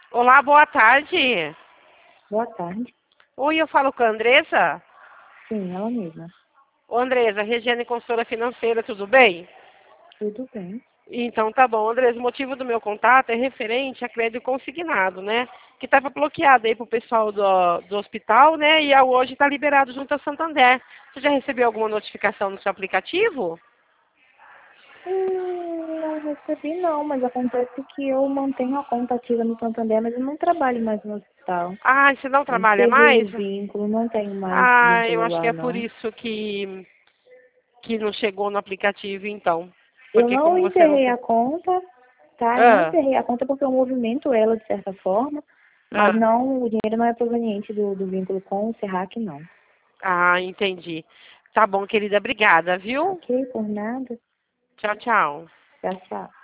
Olá, boa tarde. Boa tarde. Oi, eu falo com a Andressa. Sim, ela mesma. Ô, Andressa, Regiane Consultora Financeira, tudo bem? Tudo bem? Então tá bom, Andressa, o motivo do meu contato é referente a crédito consignado, né? Que estava bloqueado aí pro pessoal do hospital, né? E hoje está liberado junto a Santander. Você já recebeu alguma notificação no seu aplicativo? Não recebi não, mas acontece que eu mantenho a conta ativa no Santander, mas eu não trabalho mais no hospital. Ah, você não Eu trabalha encerrei mais? o vínculo, não tenho mais Ah, eu vínculo acho que lá é por não. isso que não chegou no aplicativo, então. Eu Porque não como você não encerrei tem. a conta, tá? Eu não Ah, encerrei a conta porque eu movimento ela de certa forma, mas ah. não, o dinheiro não é proveniente do vínculo com o Serrac, não. Ah, entendi. Tá bom, querida. Obrigada, viu? Ok? Por nada. Tchau, tchau. Tchau, tchau.